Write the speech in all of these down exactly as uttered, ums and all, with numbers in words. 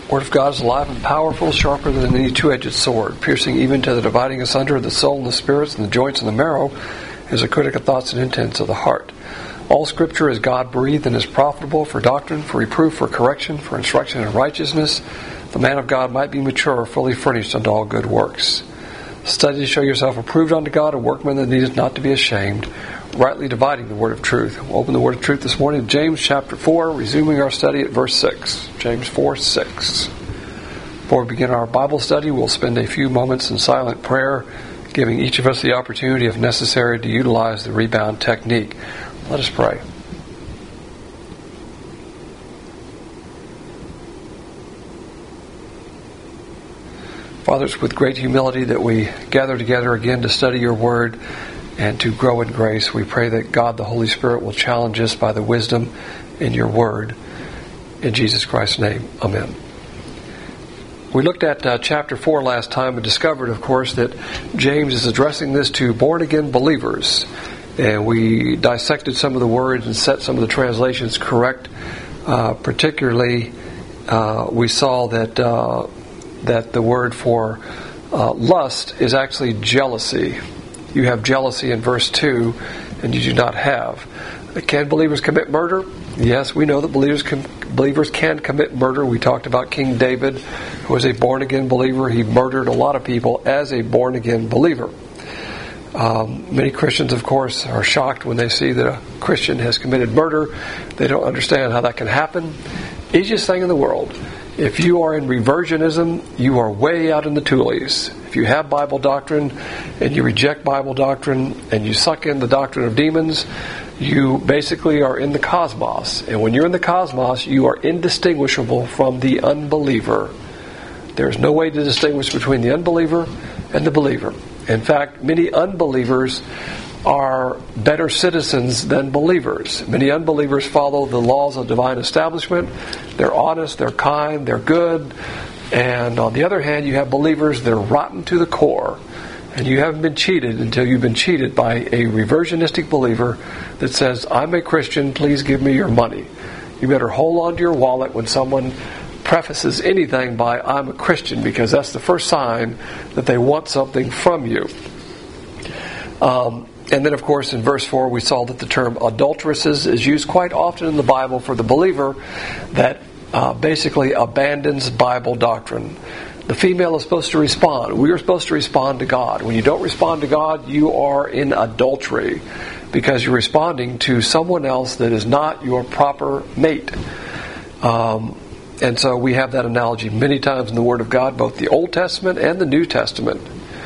Word of God is alive and powerful, sharper than any two-edged sword, piercing even to the dividing asunder of the soul and the spirits and the joints and the marrow, is a critic of thoughts and intents of the heart. All Scripture is God-breathed and is profitable for doctrine, for reproof, for correction, for instruction in righteousness. The man of God might be mature, fully furnished unto all good works. Study to show yourself approved unto God, a workman that needeth not to be ashamed, rightly dividing the word of truth. We'll open the word of truth this morning, James chapter four, resuming our study at verse six. James four, six. Before we begin our Bible study, we'll spend a few moments in silent prayer, giving each of us the opportunity, if necessary, to utilize the rebound technique. Let us pray. Father, it's with great humility that we gather together again to study your word and to grow in grace. We pray that God, the Holy Spirit, will challenge us by the wisdom in your word. In Jesus Christ's name, amen. We looked at uh, chapter four last time and discovered, of course, that James is addressing this to born-again believers. And we dissected some of the words and set some of the translations correct. Uh, particularly, uh, we saw that uh, that the word for uh, lust is actually jealousy. You have jealousy in verse two, and you do not have. Can believers commit murder? Yes, we know that believers can, believers can commit murder. We talked about King David, who was a born-again believer. He murdered a lot of people as a born-again believer. Um, many Christians, of course, are shocked when they see that a Christian has committed murder. They don't understand how that can happen. Easiest thing in the world. If you are in reversionism, you are way out in the toolies. If you have Bible doctrine and you reject Bible doctrine and you suck in the doctrine of demons, you basically are in the cosmos. And when you're in the cosmos, you are indistinguishable from the unbeliever. There's no way to distinguish between the unbeliever and the believer. In fact, many unbelievers are better citizens than believers. Many unbelievers follow the laws of divine establishment. They're honest, they're kind, they're good. And on the other hand, you have believers that are rotten to the core. And you haven't been cheated until you've been cheated by a reversionistic believer that says, I'm a Christian, please give me your money. You better hold on to your wallet when someone prefaces anything by I'm a Christian, because that's the first sign that they want something from you. Um, and then, of course, in verse four, we saw that the term adulteresses is used quite often in the Bible for the believer that uh, basically abandons Bible doctrine. The female is supposed to respond. We are supposed to respond to God. When you don't respond to God, you are in adultery because you're responding to someone else that is not your proper mate. Um, And so we have that analogy many times in the Word of God, both the Old Testament and the New Testament.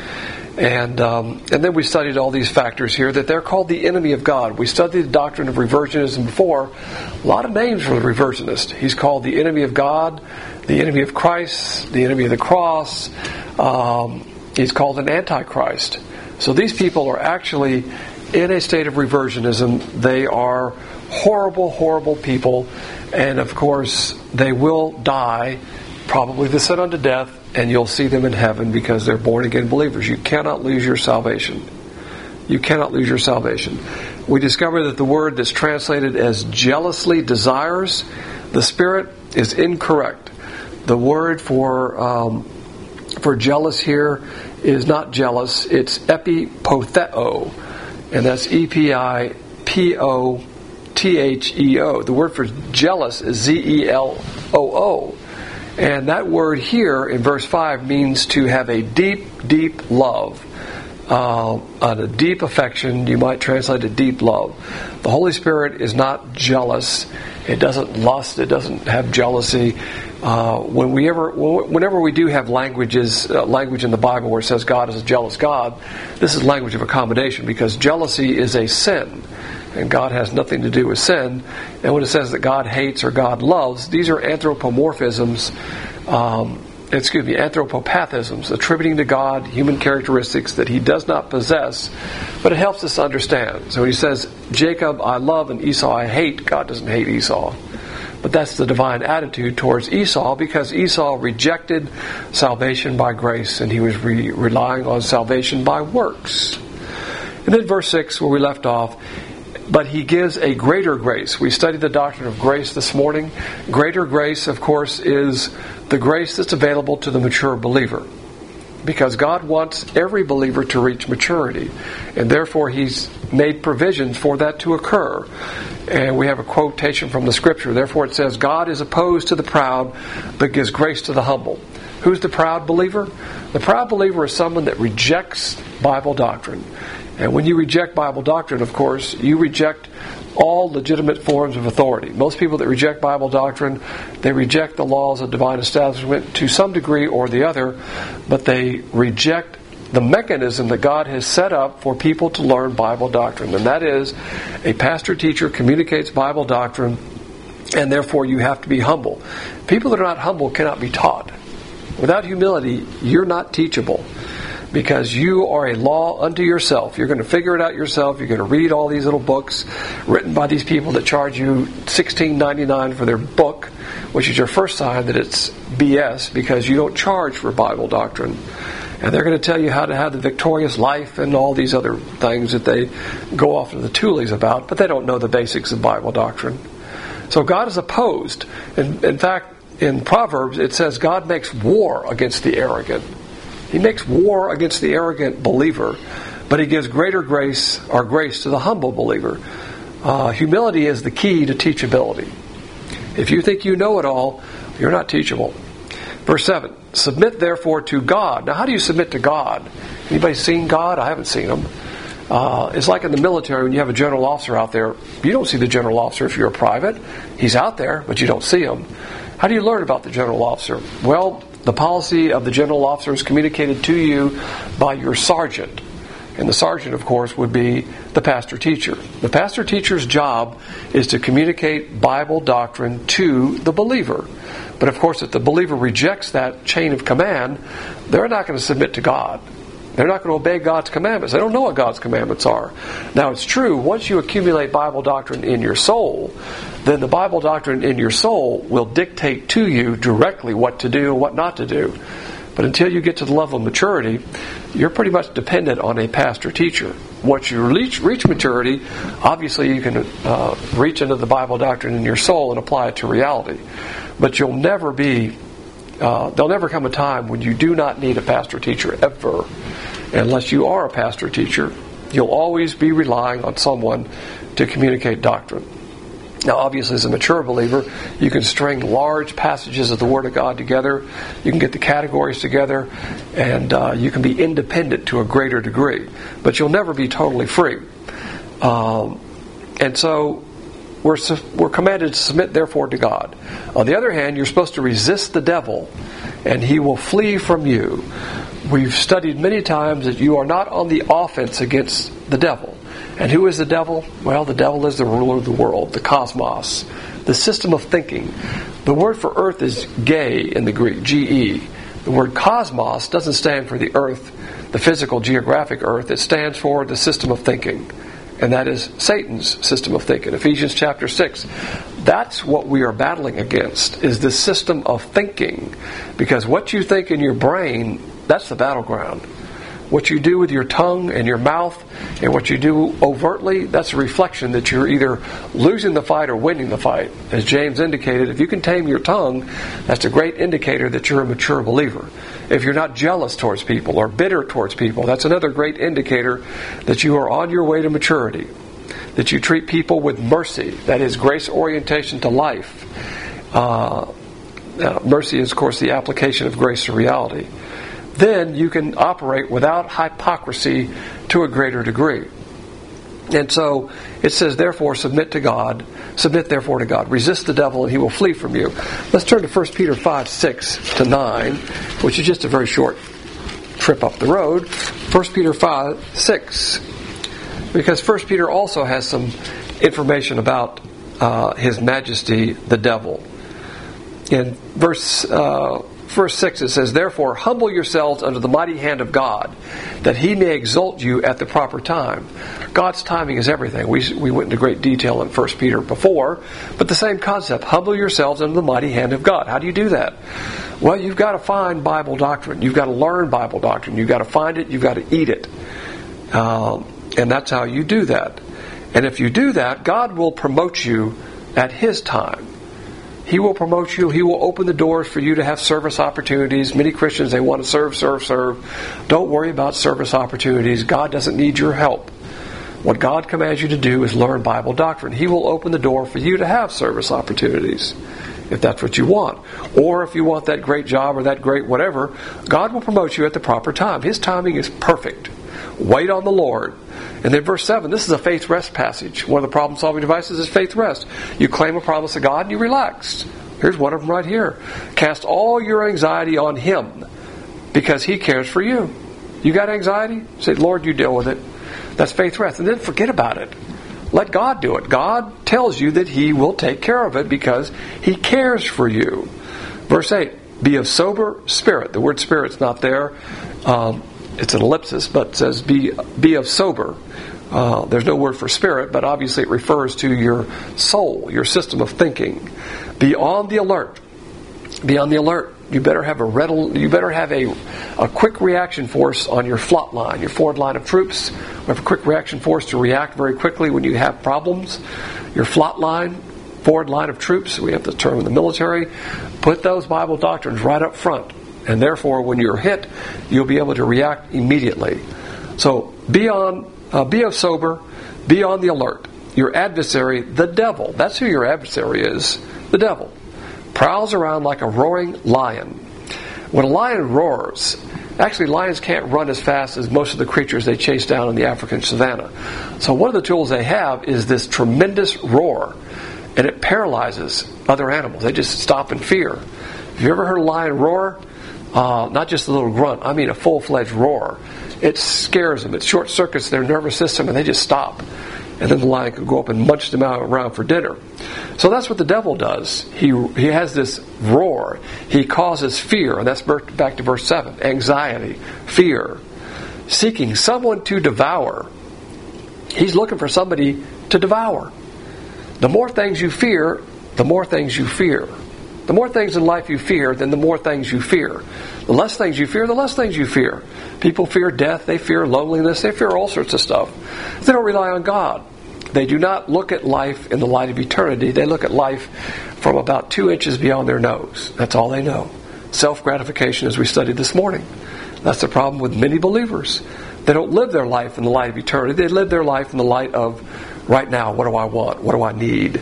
And um, and then we studied all these factors here, that they're called the enemy of God. We studied the doctrine of reversionism before. A lot of names for the reversionist. He's called the enemy of God, the enemy of Christ, the enemy of the cross. Um, he's called an antichrist. So these people are actually in a state of reversionism. They are horrible, horrible people. And of course, they will die, probably the sin unto death, and you'll see them in heaven because they're born-again believers. You cannot lose your salvation. You cannot lose your salvation. We discover that the word that's translated as jealously desires, the spirit is incorrect. The word for um, for jealous here is not jealous, it's epipotheo, and that's E P I P O T H E O. The word for jealous is Z E L O O. And that word here in verse five means to have a deep, deep love. Uh, a deep affection. You might translate it deep love. The Holy Spirit is not jealous. It doesn't lust. It doesn't have jealousy. Uh, when we ever, whenever we do have languages, uh, language in the Bible where it says God is a jealous God, this is language of accommodation because jealousy is a sin. And God has nothing to do with sin. And when it says that God hates or God loves, these are anthropomorphisms, um, excuse me, anthropopathisms, attributing to God human characteristics that He does not possess. But it helps us understand. So when He says, Jacob I love and Esau I hate, God doesn't hate Esau. But that's the divine attitude towards Esau, because Esau rejected salvation by grace and he was re- relying on salvation by works. And then verse six, where we left off, but he gives a greater grace. We studied the doctrine of grace this morning. Greater grace, of course, is the grace that's available to the mature believer. Because God wants every believer to reach maturity. And therefore He's made provisions for that to occur. And we have a quotation from the Scripture. Therefore it says, God is opposed to the proud, but gives grace to the humble. Who's the proud believer? The proud believer is someone that rejects Bible doctrine. And when you reject Bible doctrine, of course, you reject all legitimate forms of authority. Most people that reject Bible doctrine, they reject the laws of divine establishment to some degree or the other, but they reject the mechanism that God has set up for people to learn Bible doctrine. And that is, a pastor-teacher communicates Bible doctrine, and therefore you have to be humble. People that are not humble cannot be taught. Without humility, you're not teachable. Because you are a law unto yourself. You're going to figure it out yourself. You're going to read all these little books written by these people that charge you sixteen ninety-nine for their book, which is your first sign that it's B S, because you don't charge for Bible doctrine. And they're going to tell you how to have the victorious life and all these other things that they go off to the toolies about, but they don't know the basics of Bible doctrine. So God is opposed. In, in fact, in Proverbs it says God makes war against the arrogant. He makes war against the arrogant believer, but He gives greater grace or grace to the humble believer. Uh, humility is the key to teachability. If you think you know it all, you're not teachable. Verse seven, submit therefore to God. Now how do you submit to God? Anybody seen God? I haven't seen Him. Uh, it's like in the military when you have a general officer out there. You don't see the general officer if you're a private. He's out there, but you don't see him. How do you learn about the general officer? Well, the policy of the general officer is communicated to you by your sergeant. And the sergeant, of course, would be the pastor-teacher. The pastor-teacher's job is to communicate Bible doctrine to the believer. But, of course, if the believer rejects that chain of command, they're not going to submit to God. They're not going to obey God's commandments. They don't know what God's commandments are. Now, it's true, once you accumulate Bible doctrine in your soul, then the Bible doctrine in your soul will dictate to you directly what to do and what not to do. But until you get to the level of maturity, you're pretty much dependent on a pastor-teacher. Once you reach, reach maturity, obviously you can uh, reach into the Bible doctrine in your soul and apply it to reality. But you'll never be, uh, there'll never come a time when you do not need a pastor-teacher, ever. Unless you are a pastor-teacher, you'll always be relying on someone to communicate doctrine. Now, obviously, as a mature believer, you can string large passages of the Word of God together. You can get the categories together, and uh, you can be independent to a greater degree. But you'll never be totally free. Um, and so, we're we're commanded to submit, therefore, to God. On the other hand, you're supposed to resist the devil, and he will flee from you. We've studied many times that you are not on the offense against the devil. And who is the devil? Well, the devil is the ruler of the world, the cosmos, the system of thinking. The word for earth is gay in the Greek, G E. The word cosmos doesn't stand for the earth, the physical geographic earth. It stands for the system of thinking. And that is Satan's system of thinking. Ephesians chapter six. That's what we are battling against, is this system of thinking. Because what you think in your brain, that's the battleground. What you do with your tongue and your mouth and what you do overtly, that's a reflection that you're either losing the fight or winning the fight. As James indicated, if you can tame your tongue, that's a great indicator that you're a mature believer. If you're not jealous towards people or bitter towards people, that's another great indicator that you are on your way to maturity. That you treat people with mercy, that is grace orientation to life. Uh, uh, mercy is, of course, the application of grace to reality. Then you can operate without hypocrisy to a greater degree. And so it says, therefore, submit to God. Submit, therefore, to God. Resist the devil and he will flee from you. Let's turn to First Peter five, six to nine, which is just a very short trip up the road. First Peter five, six. Because First Peter also has some information about uh, his majesty, the devil. In verse... Uh, Verse six, it says, therefore, humble yourselves under the mighty hand of God, that He may exalt you at the proper time. God's timing is everything. We we went into great detail in First Peter before, but the same concept. Humble yourselves under the mighty hand of God. How do you do that? Well, you've got to find Bible doctrine. You've got to learn Bible doctrine. You've got to find it. You've got to eat it. Um, and that's how you do that. And if you do that, God will promote you at His time. He will promote you. He will open the doors for you to have service opportunities. Many Christians, they want to serve, serve, serve. Don't worry about service opportunities. God doesn't need your help. What God commands you to do is learn Bible doctrine. He will open the door for you to have service opportunities, if that's what you want. Or if you want that great job or that great whatever, God will promote you at the proper time. His timing is perfect. Wait on the Lord. And then verse seven, this is a faith rest passage. One of the problem-solving devices is faith rest. You claim a promise of God and you relax. Here's one of them right here. Cast all your anxiety on Him because He cares for you. You got anxiety? Say, Lord, you deal with it. That's faith rest. And then forget about it. Let God do it. God tells you that He will take care of it because He cares for you. Verse eight, be of sober spirit. The word spirit's not there. Um, it's an ellipsis, but it says be, be of sober. Uh, there's no word for spirit, but obviously it refers to your soul, your system of thinking. Be on the alert. Be on the alert. You better have a red, you better have a, a quick reaction force on your flot line, your forward line of troops. We have a quick reaction force to react very quickly when you have problems. Your flot line, forward line of troops, we have the term in the military. Put those Bible doctrines right up front. And therefore, when you're hit, you'll be able to react immediately. So be on, uh, be of sober, be on the alert. Your adversary, the devil, that's who your adversary is, the devil, prowls around like a roaring lion. When a lion roars, actually lions can't run as fast as most of the creatures they chase down in the African savannah. So one of the tools they have is this tremendous roar, and it paralyzes other animals. They just stop in fear. Have you ever heard a lion roar? Uh, not just a little grunt, I mean a full-fledged roar. It scares them. It short-circuits their nervous system, and they just stop. And then the lion could go up and munch them out around for dinner. So that's what the devil does. He he has this roar. He causes fear, and that's back to verse seven. Anxiety, fear, seeking someone to devour. He's looking for somebody to devour. The more things you fear, the more things you fear. The more things in life you fear, then the more things you fear. The less things you fear, the less things you fear. People fear death, they fear loneliness, they fear all sorts of stuff. They don't rely on God. They do not look at life in the light of eternity. They look at life from about two inches beyond their nose. That's all they know. Self-gratification, as we studied this morning. That's the problem with many believers. They don't live their life in the light of eternity. They live their life in the light of right now. What do I want? What do I need?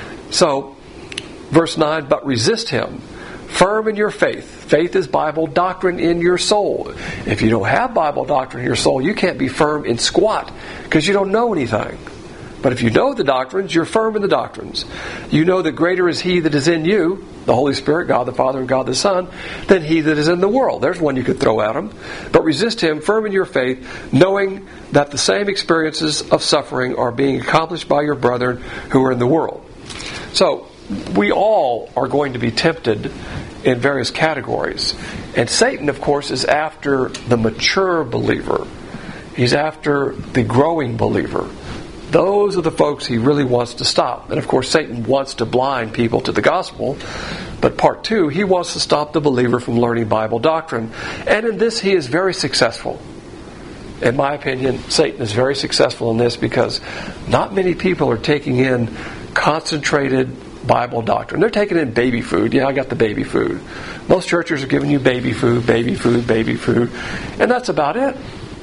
So, verse nine, but resist him, firm in your faith. Faith is Bible doctrine in your soul. If you don't have Bible doctrine in your soul, you can't be firm in squat because you don't know anything. But if you know the doctrines, you're firm in the doctrines. You know that greater is He that is in you, the Holy Spirit, God the Father and God the Son, than he that is in the world. There's one you could throw at him. But resist him, firm in your faith, knowing that the same experiences of suffering are being accomplished by your brethren who are in the world. So, we all are going to be tempted in various categories. And Satan, of course, is after the mature believer. He's after the growing believer. Those are the folks he really wants to stop. And of course, Satan wants to blind people to the gospel. But part two, he wants to stop the believer from learning Bible doctrine. And in this, he is very successful. In my opinion, Satan is very successful in this because not many people are taking in concentrated Bible doctrine. They're taking in baby food. Yeah, I got the baby food. Most churches are giving you baby food, baby food, baby food. And that's about it.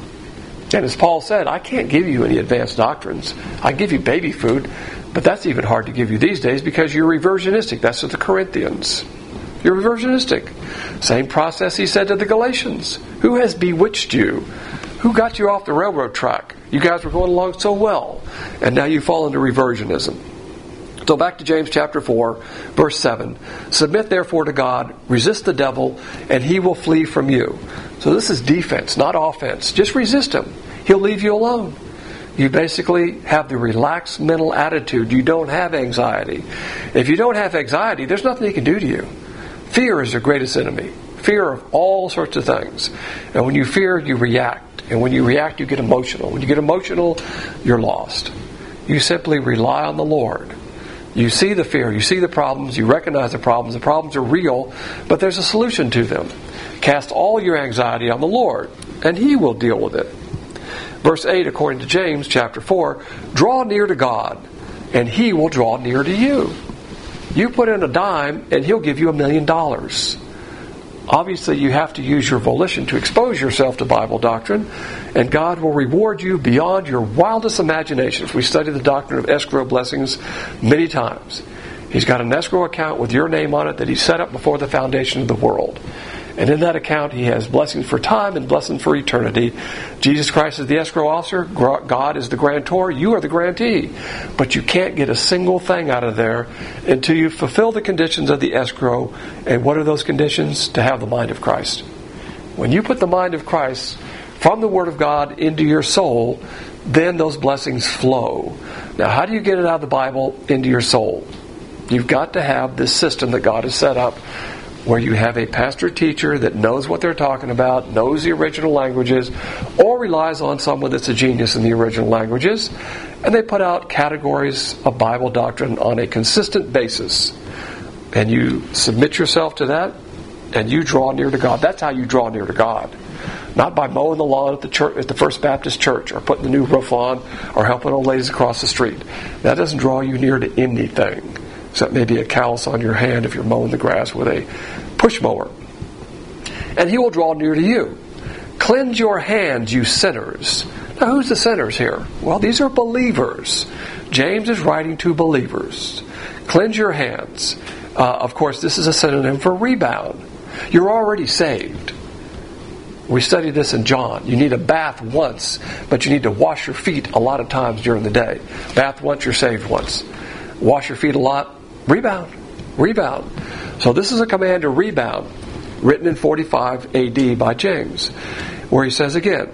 And as Paul said, I can't give you any advanced doctrines. I give you baby food, but that's even hard to give you these days because you're reversionistic. That's what the Corinthians. You're reversionistic. Same process he said to the Galatians. Who has bewitched you? Who got you off the railroad track? You guys were going along so well, and now you fall into reversionism. So back to James chapter four, verse seven. Submit therefore to God, resist the devil, and he will flee from you. So this is defense, not offense. Just resist him. He'll leave you alone. You basically have the relaxed mental attitude. You don't have anxiety. If you don't have anxiety, there's nothing he can do to you. Fear is your greatest enemy. Fear of all sorts of things. And when you fear, you react. And when you react, you get emotional. When you get emotional, you're lost. You simply rely on the Lord. You see the fear, you see the problems, you recognize the problems. The problems are real, but there's a solution to them. Cast all your anxiety on the Lord, and He will deal with it. Verse eight, according to James chapter four, draw near to God, and He will draw near to you. You put in a dime, and He'll give you a million dollars. Obviously, you have to use your volition to expose yourself to Bible doctrine, and God will reward you beyond your wildest imaginations. We studied the doctrine of escrow blessings many times. He's got an escrow account with your name on it that He set up before the foundation of the world. And in that account, He has blessings for time and blessings for eternity. Jesus Christ is the escrow officer. God is the grantor. You are the grantee. But you can't get a single thing out of there until you fulfill the conditions of the escrow. And what are those conditions? To have the mind of Christ. When you put the mind of Christ from the Word of God into your soul, then those blessings flow. Now, how do you get it out of the Bible into your soul? You've got to have this system that God has set up, where you have a pastor-teacher that knows what they're talking about, knows the original languages, or relies on someone that's a genius in the original languages, and they put out categories of Bible doctrine on a consistent basis. And you submit yourself to that, and you draw near to God. That's how you draw near to God. Not by mowing the lawn at the church, at the First Baptist Church, or putting the new roof on, or helping old ladies across the street. That doesn't draw you near to anything, except maybe a callus on your hand if you're mowing the grass with a push mower. And He will draw near to you. Cleanse your hands, you sinners. Now, who's the sinners here? Well, these are believers. James is writing to believers. Cleanse your hands. Uh, of course, this is a synonym for rebound. You're already saved. We studied this in John. You need a bath once, but you need to wash your feet a lot of times during the day. Bath once, you're saved once. Wash your feet a lot, rebound. Rebound. So this is a command to rebound, written in forty-five A D by James, where he says again,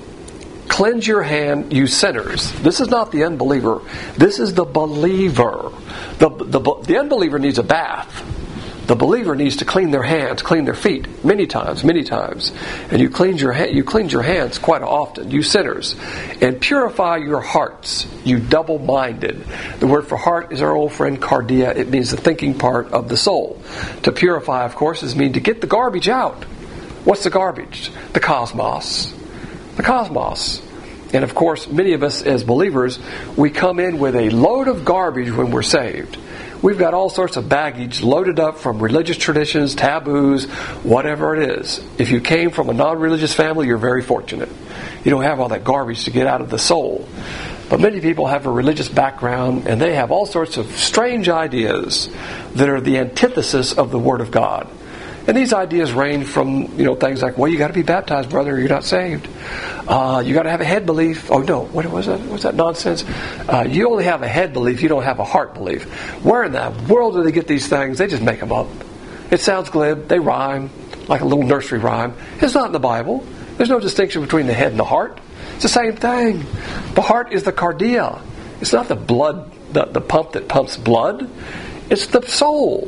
cleanse your hand, you sinners. This is not the unbeliever. This is the believer. The, the, the unbeliever needs a bath. The believer needs to clean their hands, clean their feet, many times, many times. And you cleanse your ha- you cleanse your hands quite often, you sinners. And purify your hearts, you double-minded. The word for heart is our old friend cardia. It means the thinking part of the soul. To purify, of course, is mean to get the garbage out. What's the garbage? The cosmos. The cosmos. And of course, many of us as believers, we come in with a load of garbage when we're saved. We've got all sorts of baggage loaded up from religious traditions, taboos, whatever it is. If you came from a non-religious family, you're very fortunate. You don't have all that garbage to get out of the soul. But many people have a religious background, and they have all sorts of strange ideas that are the antithesis of the Word of God. And these ideas range from, you know, things like, well, you got to be baptized, brother, or you're not saved. Uh, you got to have a head belief. Oh, no, what was that? What's that nonsense? Uh, you only have a head belief, you don't have a heart belief. Where in the world do they get these things? They just make them up. It sounds glib. They rhyme, like a little nursery rhyme. It's not in the Bible. There's no distinction between the head and the heart. It's the same thing. The heart is the cardia. It's not the blood, the, the pump that pumps blood. It's the soul.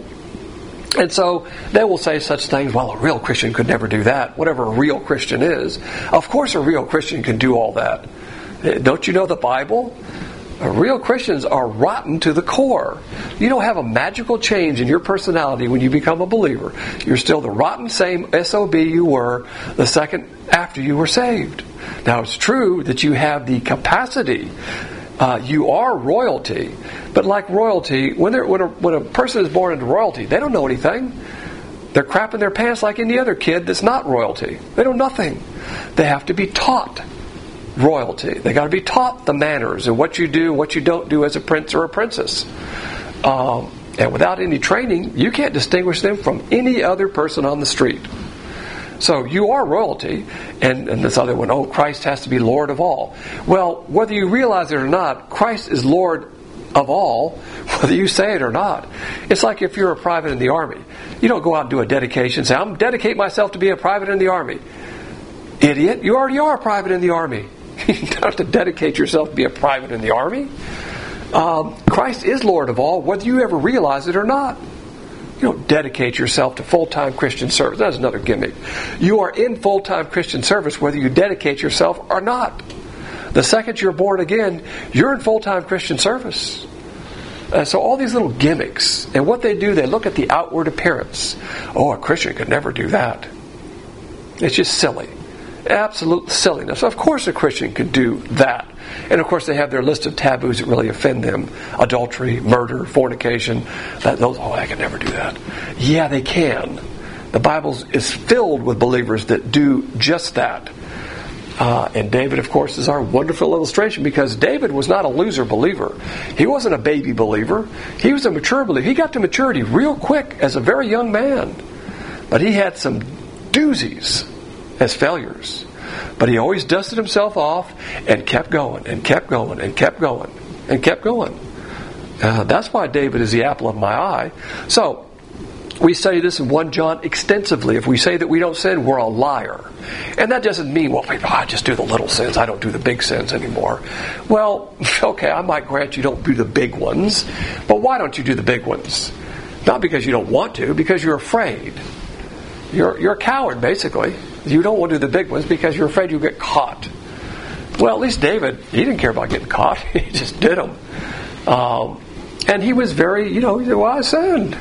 And so they will say such things, well, a real Christian could never do that, whatever a real Christian is. Of course a real Christian can do all that. Don't you know the Bible? Real Christians are rotten to the core. You don't have a magical change in your personality when you become a believer. You're still the rotten same S O B you were the second after you were saved. Now it's true that you have the capacity. Uh, you are royalty. But like royalty, when, when, a, when a person is born into royalty, they don't know anything. They're crapping their pants like any other kid that's not royalty. They know nothing. They have to be taught royalty. They got to be taught the manners and what you do, what you don't do as a prince or a princess. Um, and without any training, you can't distinguish them from any other person on the street. So you are royalty, and, and this other one, oh, Christ has to be Lord of all. Well, whether you realize it or not, Christ is Lord of all, whether you say it or not. It's like if you're a private in the Army. You don't go out and do a dedication and say, I'm dedicate myself to be a private in the Army. Idiot, you already are a private in the Army. You don't have to dedicate yourself to be a private in the Army. Um, Christ is Lord of all, whether you ever realize it or not. You don't dedicate yourself to full-time Christian service. That's another gimmick. You are in full-time Christian service whether you dedicate yourself or not. The second you're born again, you're in full-time Christian service. Uh, so all these little gimmicks, and what they do, they look at the outward appearance. Oh, a Christian could never do that. It's just silly. Absolute silliness. Of course a Christian could do that. And of course they have their list of taboos that really offend them. Adultery, murder, fornication. That, those, oh, I can never do that. Yeah, they can. The Bible is filled with believers that do just that. Uh, and David, of course, is our wonderful illustration, because David was not a loser believer. He wasn't a baby believer. He was a mature believer. He got to maturity real quick as a very young man. But he had some doozies as failures. But he always dusted himself off and kept going and kept going and kept going and kept going. Uh, that's why David is the apple of my eye. So, we study this in First John extensively. If we say that we don't sin, we're a liar. And that doesn't mean, well, I just do the little sins. I don't do the big sins anymore. Well, okay, I might grant you don't do the big ones. But why don't you do the big ones? Not because you don't want to, because you're afraid. You're, you're a coward, basically. You don't want to do the big ones because you're afraid you'll get caught. Well, at least David, he didn't care about getting caught. He just did them. Um, and he was very, you know, he said, well, I sinned.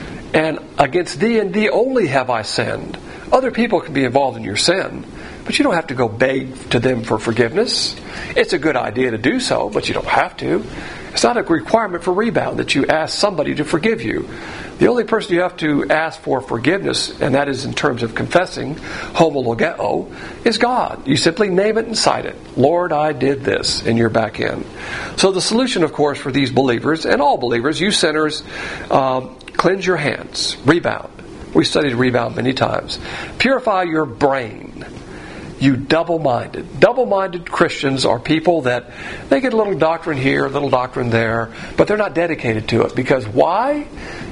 And against thee and thee only have I sinned. Other people can be involved in your sin, but you don't have to go beg to them for forgiveness. It's a good idea to do so, but you don't have to. It's not a requirement for rebound that you ask somebody to forgive you. The only person you have to ask for forgiveness, and that is in terms of confessing, homologeo, is God. You simply name it and cite it. Lord, I did this, and you're back in. So the solution, of course, for these believers, and all believers, you sinners, um, cleanse your hands. Rebound. We studied rebound many times. Purify your brain. You double-minded. Double-minded Christians are people that they get a little doctrine here, a little doctrine there, but they're not dedicated to it. Because why?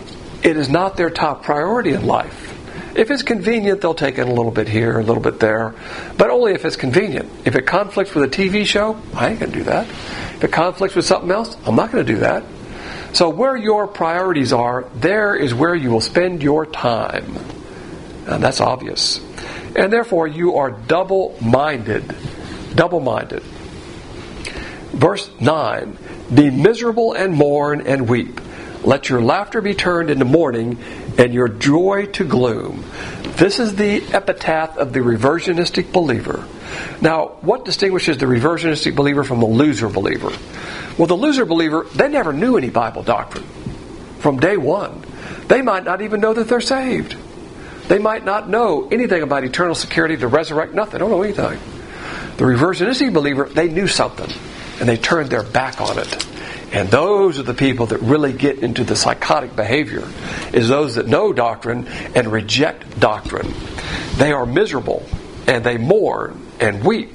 It is not their top priority in life. If it's convenient, they'll take it a little bit here, a little bit there, but only if it's convenient. If it conflicts with a T V show, I ain't going to do that. If it conflicts with something else, I'm not going to do that. So where your priorities are, there is where you will spend your time. And that's obvious. And therefore, you are double-minded. Double-minded. Verse nine, be miserable and mourn and weep. Let your laughter be turned into mourning and your joy to gloom. This is the epitaph of the reversionistic believer. Now, what distinguishes the reversionistic believer from the loser believer? Well, the loser believer, they never knew any Bible doctrine from day one. They might not even know that they're saved. They might not know anything about eternal security, the resurrect, nothing. They don't know anything. The reversionistic believer, they knew something, and they turned their back on it. And those are the people that really get into the psychotic behavior, is those that know doctrine and reject doctrine. They are miserable, and they mourn and weep.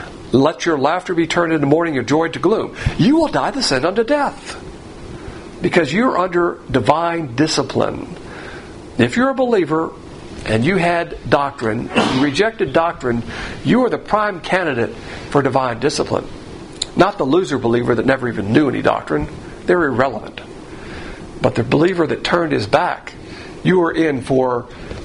Let your laughter be turned into mourning, your joy to gloom. You will die the sin unto death, because you're under divine discipline. If you're a believer and you had doctrine, you rejected doctrine, you are the prime candidate for divine discipline. Not the loser believer that never even knew any doctrine. They're irrelevant. But the believer that turned his back, you are in for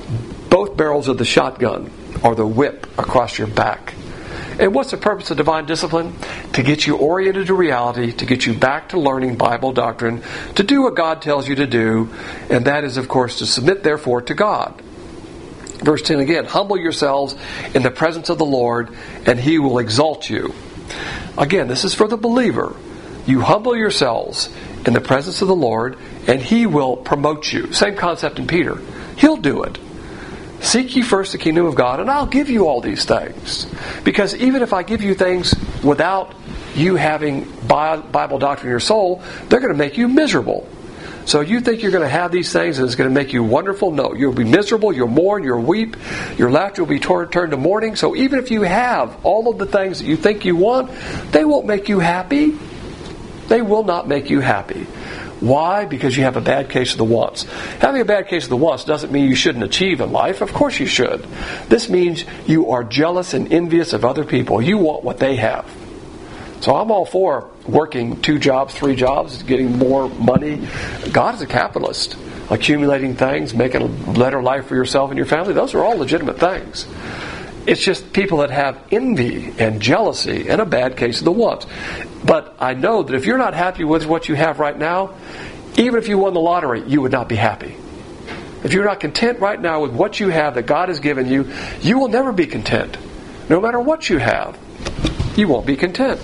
both barrels of the shotgun or the whip across your back. And what's the purpose of divine discipline? To get you oriented to reality, to get you back to learning Bible doctrine, to do what God tells you to do, and that is, of course, to submit, therefore, to God. Verse ten again, humble yourselves in the presence of the Lord, and He will exalt you. Again, this is for the believer. You humble yourselves in the presence of the Lord, and He will promote you. Same concept in Peter. He'll do it. Seek ye first the kingdom of God, and I'll give you all these things. Because even if I give you things without you having Bible doctrine in your soul, they're going to make you miserable. So you think you're going to have these things and it's going to make you wonderful? No, you'll be miserable, you'll mourn, you'll weep, your laughter will be turned to mourning. So even if you have all of the things that you think you want, they won't make you happy. They will not make you happy. Why? Because you have a bad case of the wants. Having a bad case of the wants doesn't mean you shouldn't achieve in life. Of course you should. This means you are jealous and envious of other people. You want what they have. So I'm all for working two jobs, three jobs, getting more money. God is a capitalist. Accumulating things, making a better life for yourself and your family, those are all legitimate things. It's just people that have envy and jealousy and a bad case of the wants. But I know that if you're not happy with what you have right now, even if you won the lottery, you would not be happy. If you're not content right now with what you have that God has given you, you will never be content no matter what you have, you won't be content.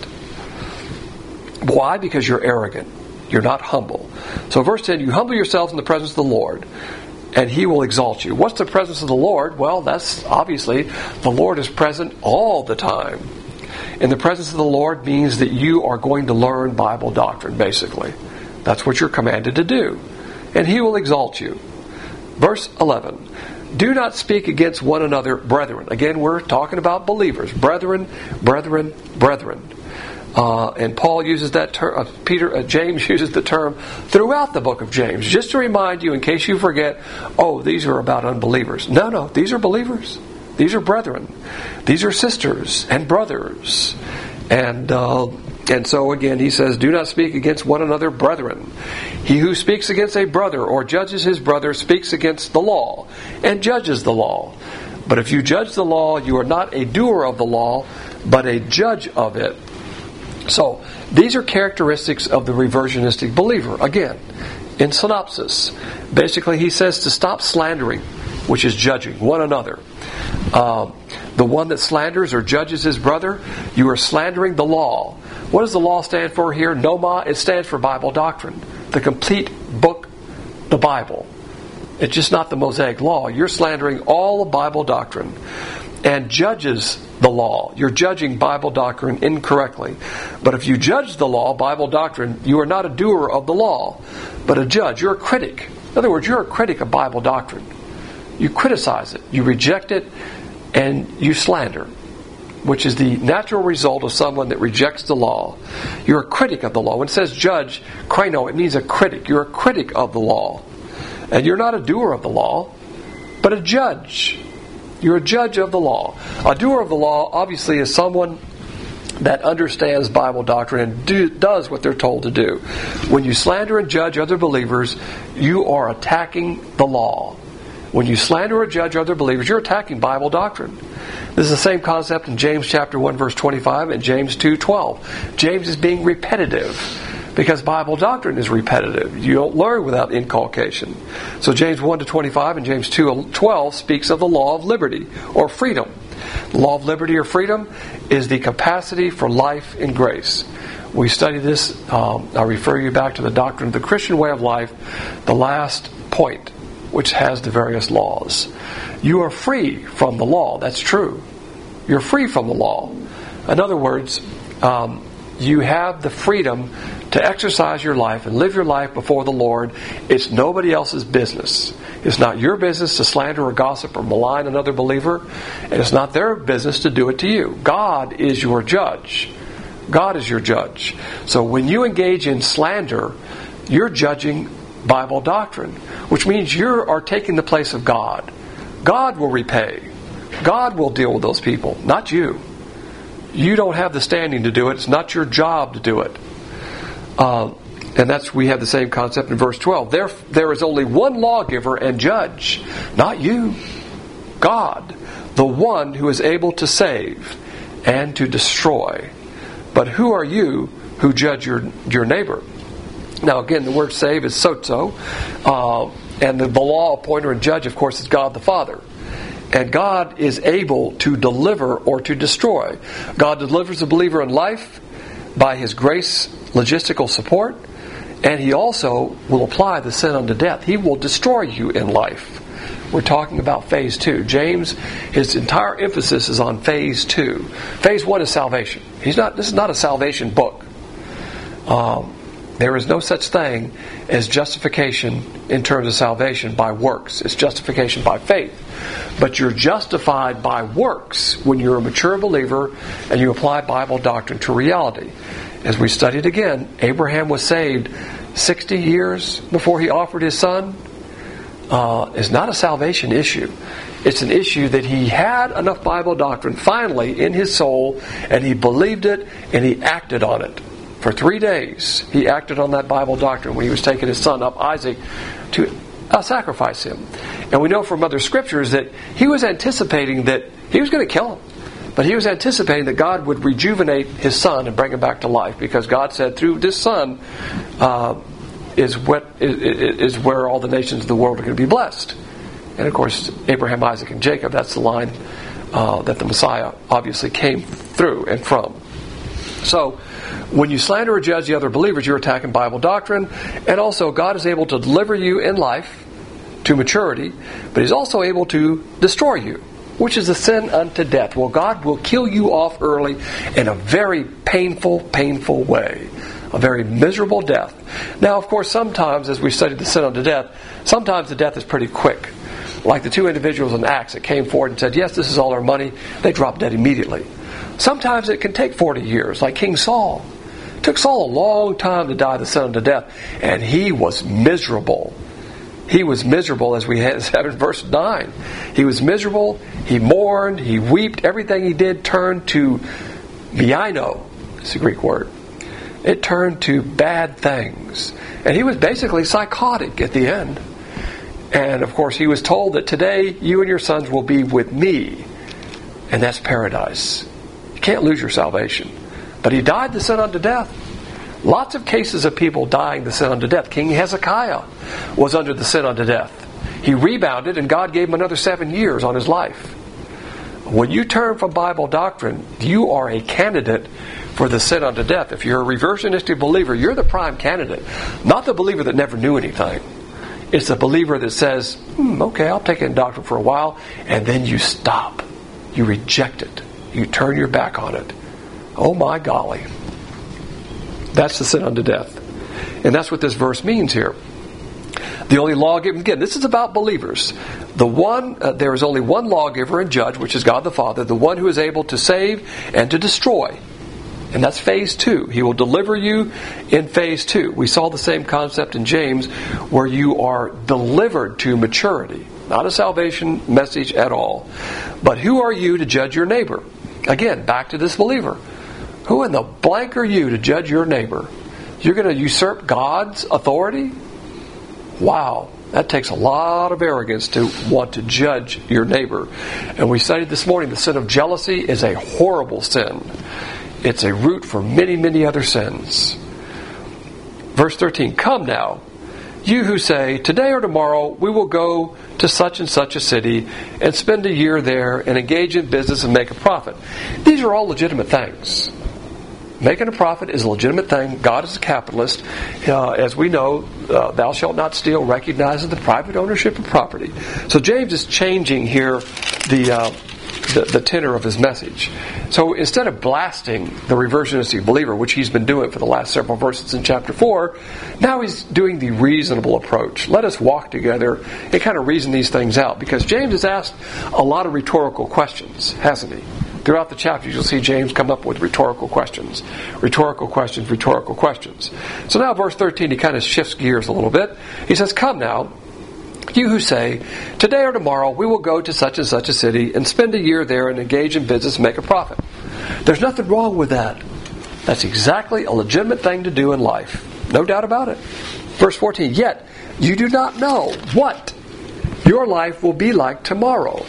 Why? Because you're arrogant. You're not humble. So verse ten, you humble yourselves in the presence of the Lord, and He will exalt you. What's the presence of the Lord? Well, that's obviously the Lord is present all the time. And the presence of the Lord means that you are going to learn Bible doctrine, basically. That's what you're commanded to do. And He will exalt you. Verse eleven, do not speak against one another, brethren. Again, we're talking about believers. Brethren, brethren, brethren. Uh, and Paul uses that term, uh, Peter, uh, James uses the term throughout the book of James, just to remind you, in case you forget, oh, these are about unbelievers. No, no, these are believers. These are brethren. These are sisters and brothers. And uh, and so again, he says, do not speak against one another, brethren. He who speaks against a brother or judges his brother speaks against the law and judges the law. But if you judge the law, you are not a doer of the law, but a judge of it. So, these are characteristics of the reversionistic believer. Again, in synopsis, basically he says to stop slandering, which is judging one another. Um, the one that slanders or judges his brother, you are slandering the law. What does the law stand for here? Noma, it stands for Bible doctrine. The complete book, the Bible. It's just not the Mosaic law. You're slandering all of Bible doctrine. And judges the law. You're judging Bible doctrine incorrectly. But if you judge the law, Bible doctrine, you are not a doer of the law, but a judge. You're a critic. In other words, you're a critic of Bible doctrine. You criticize it, you reject it, and you slander, which is the natural result of someone that rejects the law. You're a critic of the law. When it says judge, krino, it means a critic. You're a critic of the law. And you're not a doer of the law, but a judge. You're a judge of the law. A doer of the law, obviously, is someone that understands Bible doctrine and do, does what they're told to do. When you slander and judge other believers, you are attacking the law. When you slander or judge other believers, you're attacking Bible doctrine. This is the same concept in James chapter one, verse twenty-five, and James two twelve. James is being repetitive because Bible doctrine is repetitive. You don't learn without inculcation. So James one to twenty-five and James two twelve speaks of the law of liberty or freedom. The law of liberty or freedom is the capacity for life in grace. We study this. Um, I refer you back to the doctrine of the Christian way of life, the last point, which has the various laws. You are free from the law. That's true. You're free from the law. In other words, um, you have the freedom to exercise your life and live your life before the Lord. It's nobody else's business. It's not your business to slander or gossip or malign another believer, and it's not their business to do it to you. God is your judge. God is your judge. So when you engage in slander, you're judging Bible doctrine, which means you are taking the place of God. God will repay. God will deal with those people, not you. You don't have the standing to do it. It's not your job to do it. Uh, and that's we have the same concept in verse twelve. There, there is only one lawgiver and judge, not you. God, the one who is able to save and to destroy. But who are you who judge your, your neighbor? Now again, the word save is sozo, uh, and the, the law appointer and judge, of course, is God the Father. And God is able to deliver or to destroy. God delivers the believer in life by His grace, logistical support, and He also will apply the sin unto death. He will destroy you in life. We're talking about phase two. James, his entire emphasis is on phase two. Phase one is salvation. He's not. This is not a salvation book. Um, There is no such thing as justification in terms of salvation by works. It's justification by faith. But you're justified by works when you're a mature believer and you apply Bible doctrine to reality. As we studied again, Abraham was saved sixty years before he offered his son. Uh, it's not a salvation issue. It's an issue that he had enough Bible doctrine finally in his soul, and he believed it and he acted on it. For three days, he acted on that Bible doctrine when he was taking his son up, Isaac, to uh, sacrifice him. And we know from other scriptures that he was anticipating that he was going to kill him. But he was anticipating that God would rejuvenate his son and bring him back to life, because God said, through this son uh, is, what, is, is where all the nations of the world are going to be blessed. And of course, Abraham, Isaac, and Jacob, that's the line uh, that the Messiah obviously came through and from. So, when you slander or judge the other believers, you're attacking Bible doctrine, and also God is able to deliver you in life to maturity, but He's also able to destroy you, which is a sin unto death. Well, God will kill you off early in a very painful, painful way. A very miserable death. Now, of course, sometimes, as we studied the sin unto death, sometimes the death is pretty quick. Like the two individuals in Acts that came forward and said, yes, this is all our money. They dropped dead immediately. Sometimes it can take forty years, like King Saul. It took Saul a long time to die the sin unto death, and he was miserable. He was miserable, as we had said in verse nine. He was miserable, he mourned, he wept. Everything he did turned to miaino. It's a Greek word. It turned to bad things. And he was basically psychotic at the end. And of course he was told that today you and your sons will be with me. And that's paradise. You can't lose your salvation. But he died the sin unto death. Lots of cases of people dying the sin unto death. King Hezekiah was under the sin unto death. He rebounded and God gave him another seven years on his life. When you turn from Bible doctrine, you are a candidate for the sin unto death. If you're a reversionistic believer, you're the prime candidate. Not the believer that never knew anything. It's the believer that says, hmm, okay, I'll take it in doctrine for a while, and then you stop. You reject it. You turn your back on it. Oh my golly. That's the sin unto death. And that's what this verse means here. The only lawgiver, again, this is about believers. The one, uh, there is only one lawgiver and judge, which is God the Father, the one who is able to save and to destroy. And that's phase two. He will deliver you in phase two. We saw the same concept in James, where you are delivered to maturity. Not a salvation message at all. But who are you to judge your neighbor? Again, back to this believer. Who in the blank are you to judge your neighbor? You're going to usurp God's authority? Wow. That takes a lot of arrogance to want to judge your neighbor. And we studied this morning, the sin of jealousy is a horrible sin. It's a root for many, many other sins. Verse thirteen, come now, you who say, today or tomorrow we will go to such and such a city and spend a year there and engage in business and make a profit. These are all legitimate things. Making a profit is a legitimate thing. God is a capitalist. Uh, as we know, uh, thou shalt not steal recognizes the private ownership of property. So James is changing here the... Uh, The, the tenor of his message. So instead of blasting the reversionistic believer, which he's been doing for the last several verses in chapter four, now he's doing the reasonable approach. Let us walk together and kind of reason these things out. Because James has asked a lot of rhetorical questions, hasn't he? Throughout the chapters, you'll see James come up with rhetorical questions. Rhetorical questions, rhetorical questions. So now verse thirteen, he kind of shifts gears a little bit. He says, come now, you who say, today or tomorrow we will go to such and such a city and spend a year there and engage in business and make a profit. There's nothing wrong with that. That's exactly a legitimate thing to do in life. No doubt about it. Verse fourteen, yet you do not know what your life will be like tomorrow.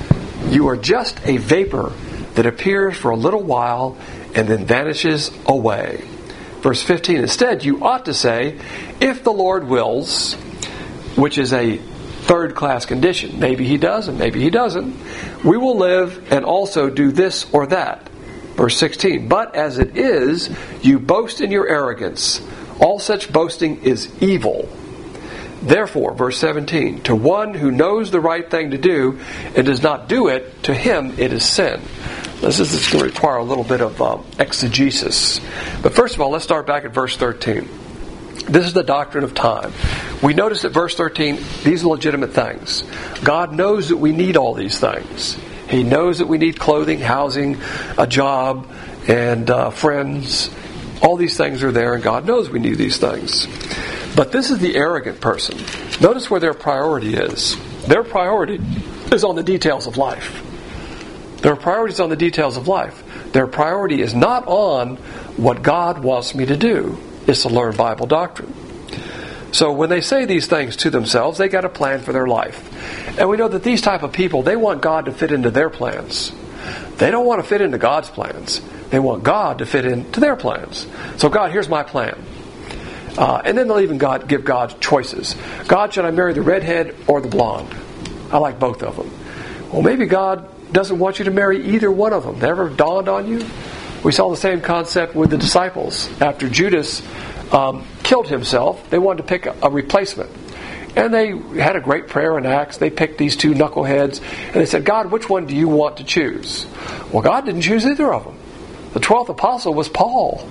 You are just a vapor that appears for a little while and then vanishes away. Verse fifteen, instead you ought to say, if the Lord wills, which is a third-class condition. Maybe he does and maybe he doesn't. We will live and also do this or that. Verse sixteen, but as it is, you boast in your arrogance. All such boasting is evil. Therefore, verse seventeen, to one who knows the right thing to do and does not do it, to him it is sin. This is going to require a little bit of um, exegesis. But first of all, let's start back at verse thirteen. This is the doctrine of time. We notice at verse thirteen, these are legitimate things. God knows that we need all these things. He knows that we need clothing, housing, a job, and uh, friends. All these things are there, and God knows we need these things. But this is the arrogant person. Notice where their priority is. Their priority is on the details of life. Their priority is on the details of life. Their priority is not on what God wants me to do. It's to learn Bible doctrine. So when they say these things to themselves, they got a plan for their life. And we know that these type of people, they want God to fit into their plans. They don't want to fit into God's plans. They want God to fit into their plans. So God, here's my plan. Uh, and then they'll even God give God choices. God, should I marry the redhead or the blonde? I like both of them. Well, maybe God, doesn't want you to marry either one of them. Never dawned on you? We saw the same concept with the disciples. After Judas um, killed himself, they wanted to pick a, a replacement. And they had a great prayer in Acts. They picked these two knuckleheads. And they said, God, which one do you want to choose? Well, God didn't choose either of them. The twelfth apostle was Paul.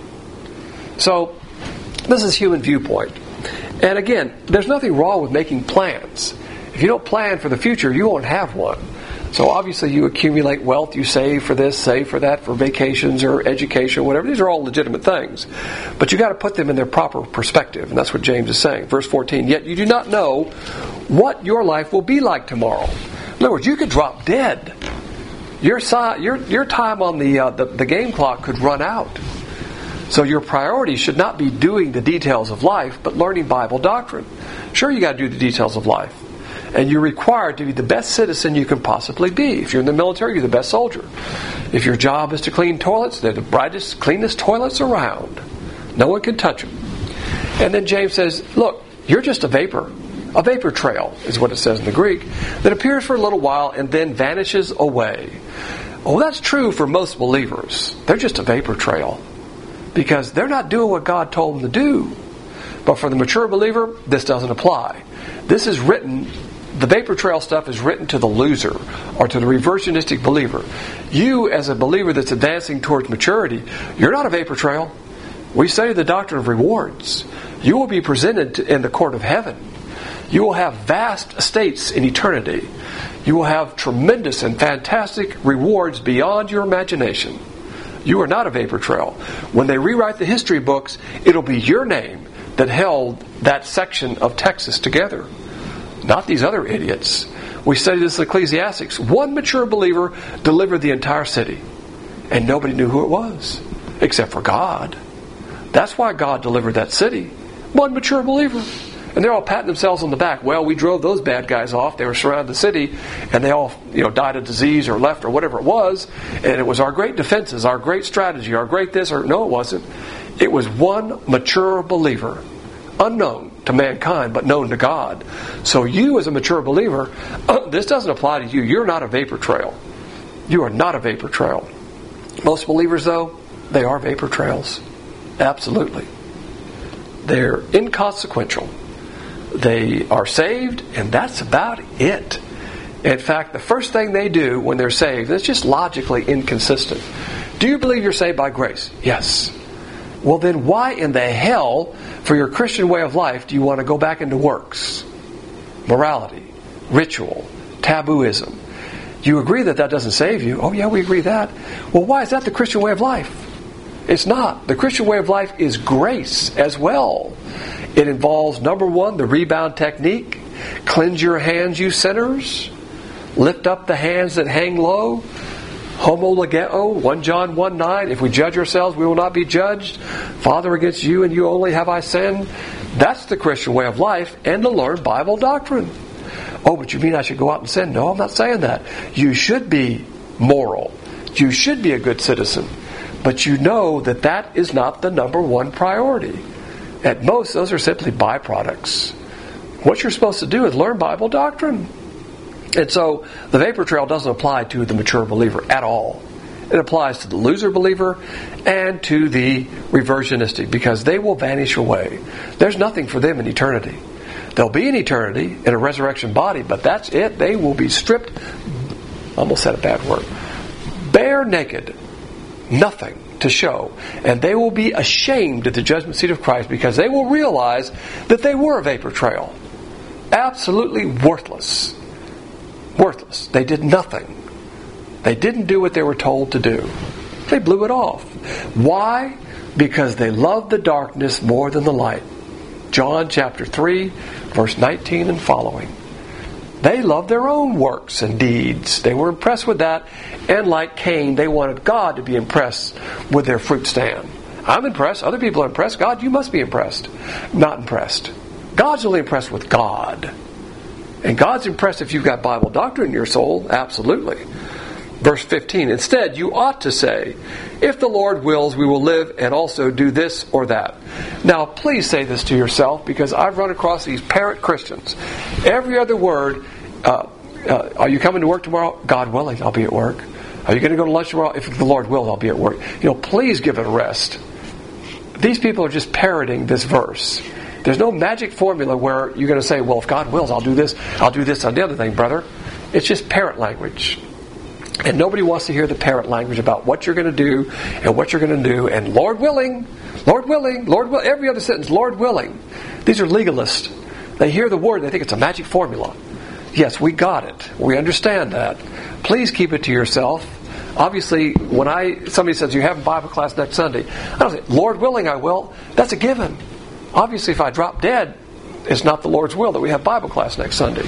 So, this is human viewpoint. And again, there's nothing wrong with making plans. If you don't plan for the future, you won't have one. So obviously you accumulate wealth, you save for this, save for that, for vacations or education, whatever. These are all legitimate things. But you've got to put them in their proper perspective. And that's what James is saying. Verse fourteen, yet you do not know what your life will be like tomorrow. In other words, you could drop dead. Your your, your time on the, uh, the, the game clock could run out. So your priority should not be doing the details of life, but learning Bible doctrine. Sure, you got to do the details of life. And you're required to be the best citizen you can possibly be. If you're in the military, you're the best soldier. If your job is to clean toilets, they're the brightest, cleanest toilets around. No one can touch them. And then James says, look, you're just a vapor. A vapor trail is what it says in the Greek, that appears for a little while and then vanishes away. Oh, that's true for most believers. They're just a vapor trail because they're not doing what God told them to do. But for the mature believer, this doesn't apply. This is written, the vapor trail stuff is written to the loser or to the reversionistic believer. You, as a believer that's advancing towards maturity, you're not a vapor trail. We study the doctrine of rewards. You will be presented in the court of heaven. You will have vast estates in eternity. You will have tremendous and fantastic rewards beyond your imagination. You are not a vapor trail. When they rewrite the history books, it'll be your name that held that section of Texas together. Not these other idiots. We study this in Ecclesiastics. One mature believer delivered the entire city. And nobody knew who it was. Except for God. That's why God delivered that city. One mature believer. And they're all patting themselves on the back. Well, we drove those bad guys off. They were surrounding the city. And they all, you know, died of disease or left or whatever it was. And it was our great defenses, our great strategy, our great this or... No, it wasn't. It was one mature believer. Unknown to mankind, but known to God. So you as a mature believer, uh, this doesn't apply to you. You're not a vapor trail. You are not a vapor trail. Most believers, though, they are vapor trails. Absolutely. They're inconsequential. They are saved, and that's about it. In fact, the first thing they do when they're saved, it's just logically inconsistent. Do you believe you're saved by grace? Yes. Well, then why in the hell, for your Christian way of life, do you want to go back into works? Morality, ritual, tabooism. You agree that that doesn't save you? Oh yeah, we agree that. Well, why is that the Christian way of life? It's not. The Christian way of life is grace as well. It involves, number one, the rebound technique. Cleanse your hands, you sinners. Lift up the hands that hang low. Homologeo, First John one nine, if we judge ourselves, we will not be judged. Father, against you and you only have I sinned. That's the Christian way of life, and to learn Bible doctrine. Oh, but you mean I should go out and sin? No, I'm not saying that. You should be moral. You should be a good citizen. But you know that that is not the number one priority. At most, those are simply byproducts. What you're supposed to do is learn Bible doctrine. And so the vapor trail doesn't apply to the mature believer at all. It applies to the loser believer and to the reversionistic, because they will vanish away. There's nothing for them in eternity. They'll be in eternity in a resurrection body, but that's it. They will be stripped, almost said a bad word, bare naked, nothing to show. And they will be ashamed at the judgment seat of Christ, because they will realize that they were a vapor trail. Absolutely worthless. Worthless. They did nothing. They didn't do what they were told to do. They blew it off. Why? Because they loved the darkness more than the light. John chapter three, verse nineteen and following. They loved their own works and deeds. They were impressed with that. And like Cain, they wanted God to be impressed with their fruit stand. I'm impressed. Other people are impressed. God, you must be impressed. Not impressed. God's only impressed with God. And God's impressed if you've got Bible doctrine in your soul. Absolutely. Verse fifteen, instead, you ought to say, if the Lord wills, we will live and also do this or that. Now, please say this to yourself, because I've run across these parrot Christians. Every other word uh, Uh, are you coming to work tomorrow? God willing, I'll be at work. Are you going to go to lunch tomorrow? If the Lord will, I'll be at work. You know, please give it a rest. These people are just parroting this verse. There's no magic formula where you're going to say, well, if God wills, I'll do this, I'll do this on the other thing, brother. It's just parrot language. And nobody wants to hear the parrot language about what you're going to do and what you're going to do. And Lord willing, Lord willing, Lord will. Every other sentence, Lord willing. These are legalists. They hear the word, they think it's a magic formula. Yes, we got it. We understand that. Please keep it to yourself. Obviously, when I somebody says, you have Bible class next Sunday, I don't say, Lord willing, I will. That's a given. Obviously, if I drop dead, it's not the Lord's will that we have Bible class next Sunday.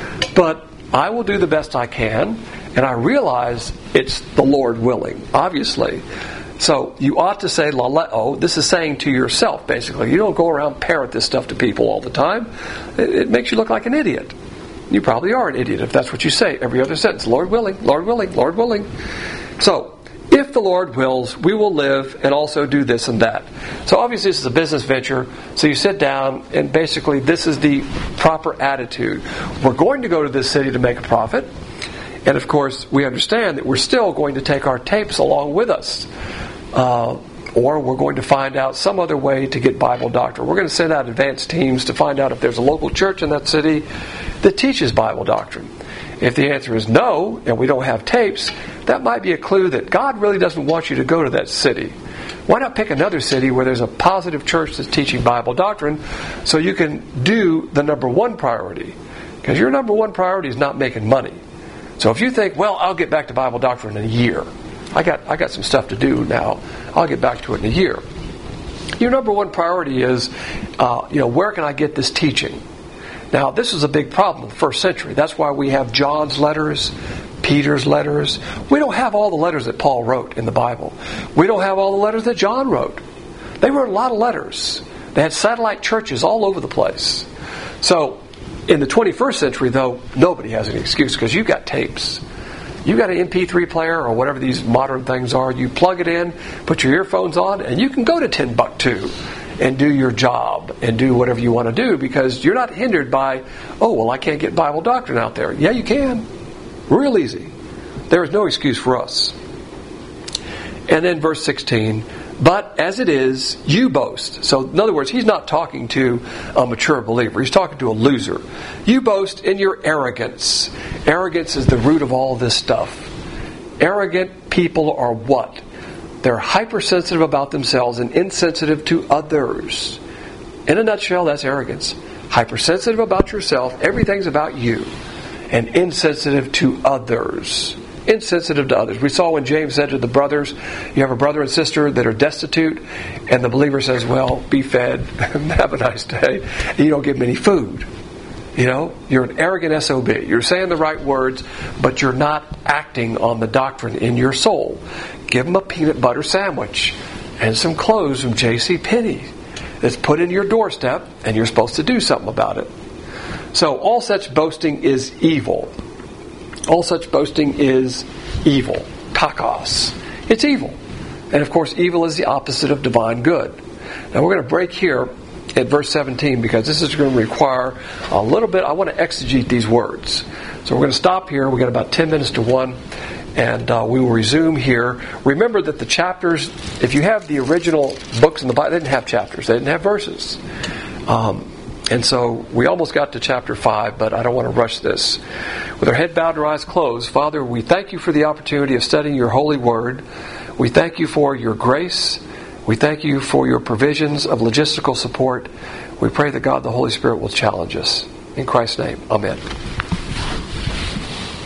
But I will do the best I can, and I realize it's the Lord willing, obviously. So you ought to say, laleo. This is saying to yourself, basically. You don't go around parrot this stuff to people all the time. It, it makes you look like an idiot. You probably are an idiot if that's what you say every other sentence. Lord willing, Lord willing, Lord willing. So, if the Lord wills, we will live and also do this and that. So obviously this is a business venture. So you sit down and basically this is the proper attitude. We're going to go to this city to make a profit. And of course we understand that we're still going to take our tapes along with us. Uh, or we're going to find out some other way to get Bible doctrine. We're going to send out advanced teams to find out if there's a local church in that city that teaches Bible doctrine. If the answer is no, and we don't have tapes, that might be a clue that God really doesn't want you to go to that city. Why not pick another city where there's a positive church that's teaching Bible doctrine so you can do the number one priority? Because your number one priority is not making money. So if you think, well, I'll get back to Bible doctrine in a year. I got I got some stuff to do now. I'll get back to it in a year. Your number one priority is, uh, you know, where can I get this teaching? Now, this is a big problem in the first century. That's why we have John's letters, Peter's letters. We don't have all the letters that Paul wrote in the Bible. We don't have all the letters that John wrote. They wrote a lot of letters. They had satellite churches all over the place. So, in the twenty-first century, though, nobody has any excuse because you've got tapes. You've got an M P three player or whatever these modern things are. You plug it in, put your earphones on, and you can go to Timbuktu and do your job and do whatever you want to do because you're not hindered by, oh, well, I can't get Bible doctrine out there. Yeah, you can. Real easy. There is no excuse for us. And then verse sixteen, but as it is, you boast. So in other words, he's not talking to a mature believer. He's talking to a loser. You boast in your arrogance. Arrogance is the root of all this stuff. Arrogant people are what? They're hypersensitive about themselves and insensitive to others. In a nutshell, that's arrogance. Hypersensitive about yourself, everything's about you. And insensitive to others. Insensitive to others. We saw when James said to the brothers, you have a brother and sister that are destitute, and the believer says, well, be fed, have a nice day, and you don't give them any food. You know, you're an arrogant S O B. You're saying the right words, but you're not acting on the doctrine in your soul. Give them a peanut butter sandwich and some clothes from J C Penney that's put in your doorstep, and you're supposed to do something about it. So all such boasting is evil. All such boasting is evil. Kakos. It's evil. And of course, evil is the opposite of divine good. Now we're going to break here at verse seventeen because this is going to require a little bit. I want to exegete these words. So we're going to stop here. We've got about ten minutes to one. And uh, we will resume here. Remember that the chapters, if you have the original books in the Bible, they didn't have chapters. They didn't have verses. Um, and so we almost got to chapter five, but I don't want to rush this. With our head bowed and our eyes closed, Father, we thank you for the opportunity of studying your holy word. We thank you for your grace. We thank you for your provisions of logistical support. We pray that God the Holy Spirit will challenge us. In Christ's name, amen.